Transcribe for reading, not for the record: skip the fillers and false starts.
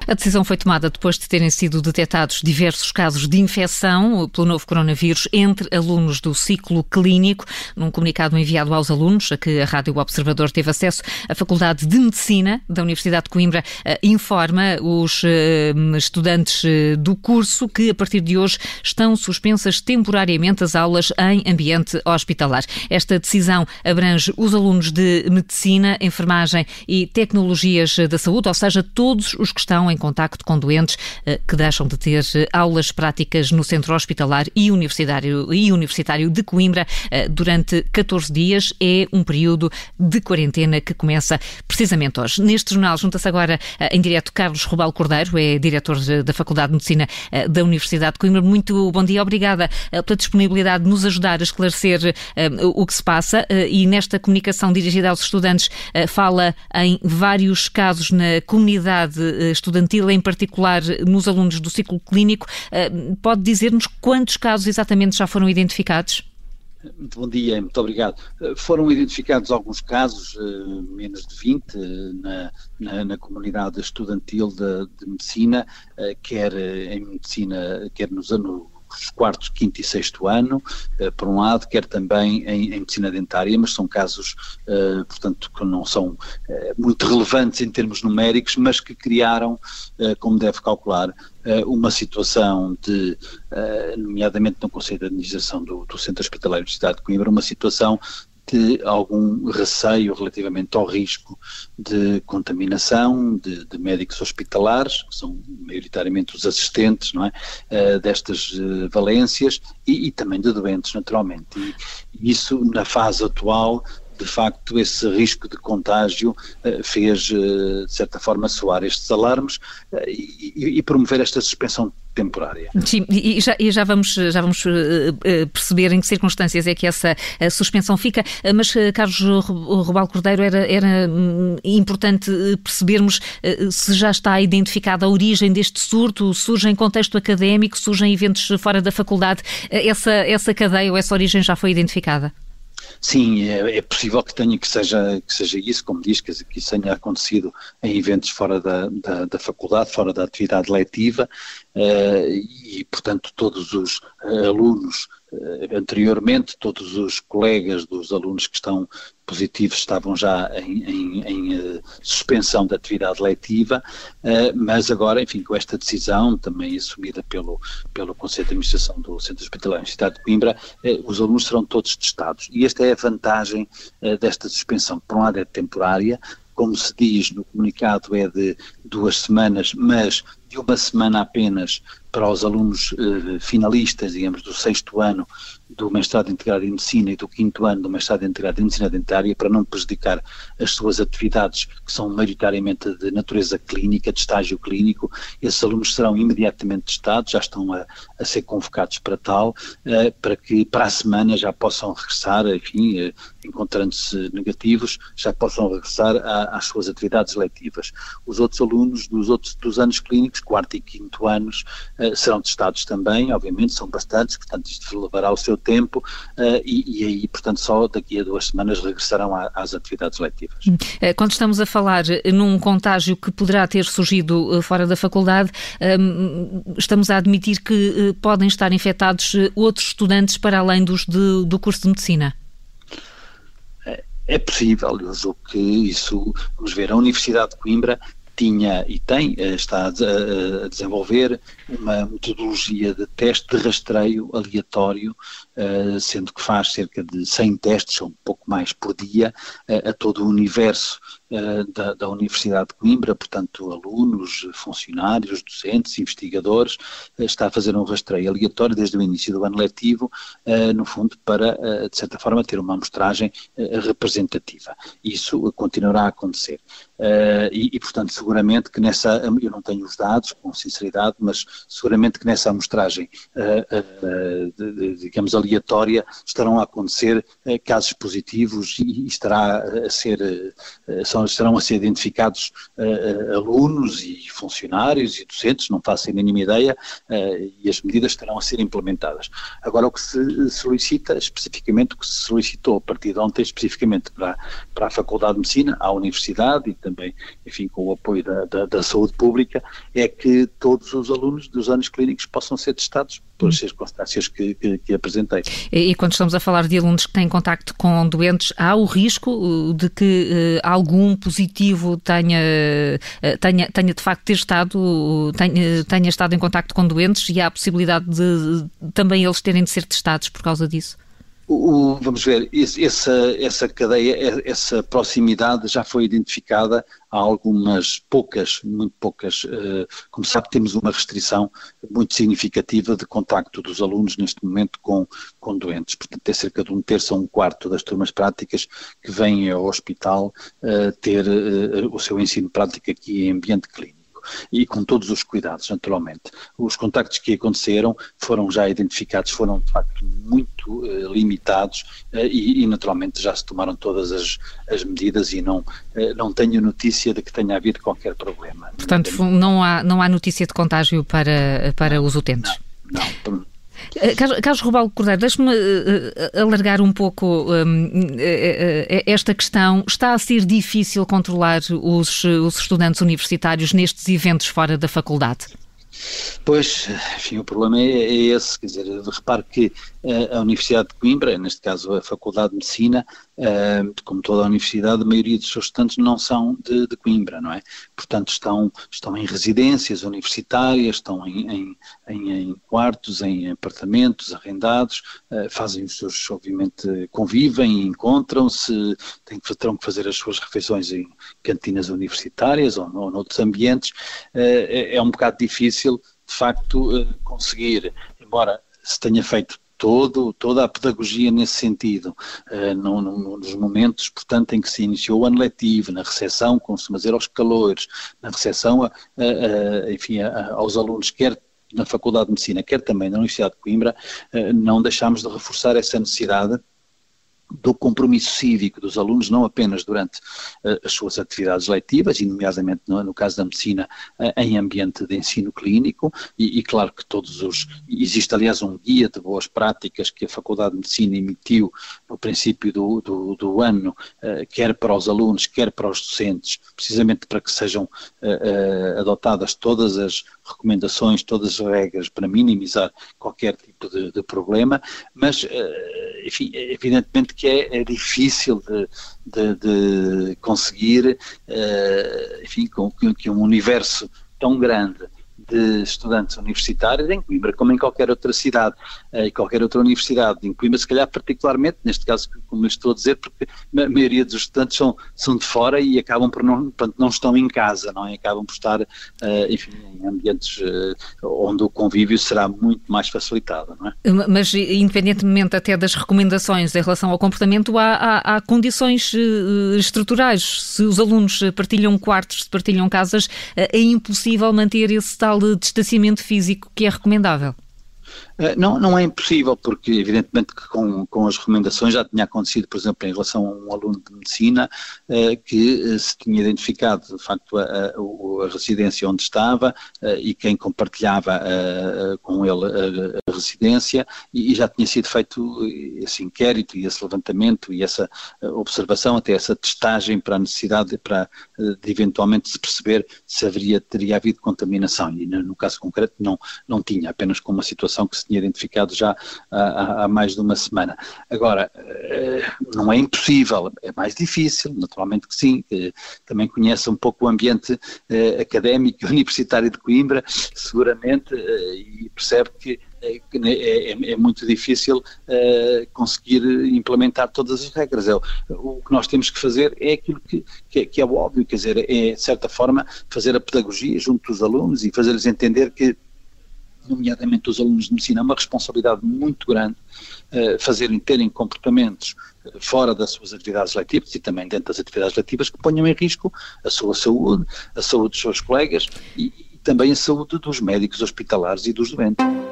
A decisão foi tomada depois de terem sido detectados diversos casos de infecção pelo novo coronavírus entre alunos do ciclo clínico. Num comunicado enviado aos alunos, a que a Rádio Observador teve acesso, a Faculdade de Medicina da Universidade de Coimbra informa os estudantes do curso que, a partir de hoje, estão suspensas temporariamente as aulas em ambiente hospitalar. Esta decisão abrange os alunos de Medicina, Enfermagem e Tecnologias da Saúde, ou seja, todos os que estão em contacto com doentes que deixam de ter aulas práticas no Centro Hospitalar e Universitário de Coimbra durante 14 dias. É um período de quarentena que começa precisamente hoje. Neste jornal junta-se agora em direto Carlos Rubal Cordeiro, é diretor da Faculdade de Medicina da Universidade de Coimbra. Muito bom dia, obrigada pela disponibilidade de nos ajudar a esclarecer o que se passa, e nesta comunicação dirigida aos estudantes fala em vários casos na comunidade estudantil, em particular nos alunos do ciclo clínico. Pode dizer-nos quantos casos exatamente já foram identificados? Muito bom dia, muito obrigado. Foram identificados alguns casos, menos de 20, na comunidade estudantil de medicina, quer em medicina, quer nos quartos, quinto e sexto ano, por um lado, quer também em medicina dentária, mas são casos, portanto, que não são muito relevantes em termos numéricos, mas que criaram, como deve calcular, uma situação de, nomeadamente no Conselho de Administração do Centro Hospitalar da Universidade de Coimbra, uma situação de algum receio relativamente ao risco de contaminação de médicos hospitalares, que são maioritariamente os assistentes, não é, destas valências, e também de doentes, naturalmente. E isso, na fase atual, de facto, esse risco de contágio fez, de certa forma, soar estes alarmes e promover esta suspensão temporária. Sim, e já vamos perceber em que circunstâncias é que essa suspensão fica, mas, Carlos Rubal Cordeiro, era importante percebermos se já está identificada a origem deste surto. Surge em contexto académico, surge em eventos fora da faculdade. Essa cadeia ou essa origem já foi identificada? Sim, é possível que seja isso, como diz, que isso tenha acontecido em eventos fora da faculdade, fora da atividade letiva, e, portanto, todos os alunos, anteriormente, todos os colegas dos alunos que estão positivos estavam já em suspensão da atividade letiva, mas agora, enfim, com esta decisão, também assumida pelo Conselho de Administração do Centro Hospitalar da Universidade de Coimbra, os alunos serão todos testados. E esta é a vantagem desta suspensão. Por um lado é temporária, como se diz no comunicado, é de 2 semanas, mas de 1 semana apenas para os alunos finalistas, digamos, do 6º ano do mestrado integrado em Medicina e do 5º ano do mestrado integrado em Medicina Dentária, para não prejudicar as suas atividades, que são maioritariamente de natureza clínica, de estágio clínico. Esses alunos serão imediatamente testados, já estão a ser convocados para tal, para que para a semana já possam regressar, enfim, encontrando-se negativos, já possam regressar às suas atividades letivas. Os outros alunos dos anos clínicos, 4º e 5º anos, serão testados também, obviamente, são bastantes, portanto isto levará o seu tempo, e aí, portanto, só daqui a 2 semanas regressarão às atividades letivas. Quando estamos a falar num contágio que poderá ter surgido fora da faculdade, estamos a admitir que podem estar infectados outros estudantes para além dos do curso de Medicina? É possível, eu julgo que isso, vamos ver, a Universidade de Coimbra tinha e está a desenvolver uma metodologia de teste de rastreio aleatório, sendo que faz cerca de 100 testes, ou um pouco mais por dia, a todo o universo da Universidade de Coimbra, portanto alunos, funcionários, docentes, investigadores, está a fazer um rastreio aleatório desde o início do ano letivo, no fundo para, de certa forma, ter uma amostragem representativa. Isso continuará a acontecer. E, portanto, seguramente que eu não tenho os dados, com sinceridade, mas seguramente que nessa amostragem, digamos, aleatória, aleatória, estarão a acontecer casos positivos e estarão a ser identificados alunos e funcionários e docentes, não faço a mínima ideia, e as medidas estarão a ser implementadas. Agora, o que se solicita, especificamente o que se solicitou a partir de ontem, especificamente para a Faculdade de Medicina, à Universidade e também, enfim, com o apoio da saúde pública, é que todos os alunos dos anos clínicos possam ser testados pelas circunstâncias que apresentei. E quando estamos a falar de alunos que têm contacto com doentes, há o risco de que algum positivo tenha de facto tenha estado em contacto com doentes, e há a possibilidade de também eles terem de ser testados por causa disso? Vamos ver, essa cadeia, essa proximidade já foi identificada há algumas muito poucas, como sabe, temos uma restrição muito significativa de contacto dos alunos neste momento com doentes, portanto é cerca de 1/3 a 1/4 das turmas práticas que vêm ao hospital ter o seu ensino prático aqui em ambiente clínico. E com todos os cuidados, naturalmente. Os contactos que aconteceram foram já identificados, foram de facto muito limitados e naturalmente já se tomaram todas as medidas e não tenho notícia de que tenha havido qualquer problema. Portanto, não há notícia de contágio para os utentes? Não. Carlos Robaldo Cordeiro, deixe-me alargar um pouco esta questão. Está a ser difícil controlar os estudantes universitários nestes eventos fora da faculdade? Pois, enfim, o problema é esse, quer dizer, repare que a Universidade de Coimbra, neste caso a Faculdade de Medicina, como toda a universidade, a maioria dos seus estudantes não são de Coimbra, não é? Portanto, estão em residências universitárias, estão em quartos, em apartamentos arrendados, fazem os seus, obviamente, convivem, encontram-se, terão que fazer as suas refeições em cantinas universitárias ou noutros ambientes. É um bocado difícil, de facto, conseguir, embora se tenha feito toda a pedagogia nesse sentido, nos momentos, portanto, em que se iniciou o ano letivo, na recepção, como se dizer, aos calores, na recepção, enfim, aos alunos, quer na Faculdade de Medicina, quer também na Universidade de Coimbra, não deixámos de reforçar essa necessidade do compromisso cívico dos alunos, não apenas durante as suas atividades letivas, e nomeadamente no caso da medicina, em ambiente de ensino clínico, e claro que existe aliás um guia de boas práticas que a Faculdade de Medicina emitiu no princípio do ano, quer para os alunos, quer para os docentes, precisamente para que sejam adotadas todas as recomendações, todas as regras para minimizar qualquer tipo de problema, mas, enfim, evidentemente que é difícil de conseguir, enfim, que um universo tão grande de estudantes universitários em Coimbra, como em qualquer outra cidade e qualquer outra universidade. Em Coimbra, se calhar particularmente, neste caso, como eu estou a dizer, porque a maioria dos estudantes são de fora e acabam por não estão em casa, não é? Acabam por estar, enfim, em ambientes onde o convívio será muito mais facilitado, não é? Mas, independentemente até das recomendações em relação ao comportamento, há condições estruturais. Se os alunos partilham quartos, se partilham casas, é impossível manter esse tal de distanciamento físico que é recomendável. Não é impossível, porque evidentemente que com as recomendações já tinha acontecido, por exemplo, em relação a um aluno de medicina que se tinha identificado de facto a residência onde estava e quem compartilhava com ele a residência, e já tinha sido feito esse inquérito e esse levantamento e essa observação, até essa testagem para a necessidade de eventualmente se perceber se teria havido contaminação, e no caso concreto não tinha, apenas com uma situação que se tinha identificado já há mais de uma semana. Agora, não é impossível, é mais difícil, naturalmente que sim. Também conhece um pouco o ambiente académico e universitário de Coimbra, seguramente, e percebe que é muito difícil conseguir implementar todas as regras. O que nós temos que fazer é aquilo que é óbvio, quer dizer, é de certa forma fazer a pedagogia junto dos alunos e fazer-lhes entender que, nomeadamente os alunos de medicina, é uma responsabilidade muito grande terem comportamentos fora das suas atividades letivas e também dentro das atividades letivas que ponham em risco a sua saúde, a saúde dos seus colegas e também a saúde dos médicos hospitalares e dos doentes.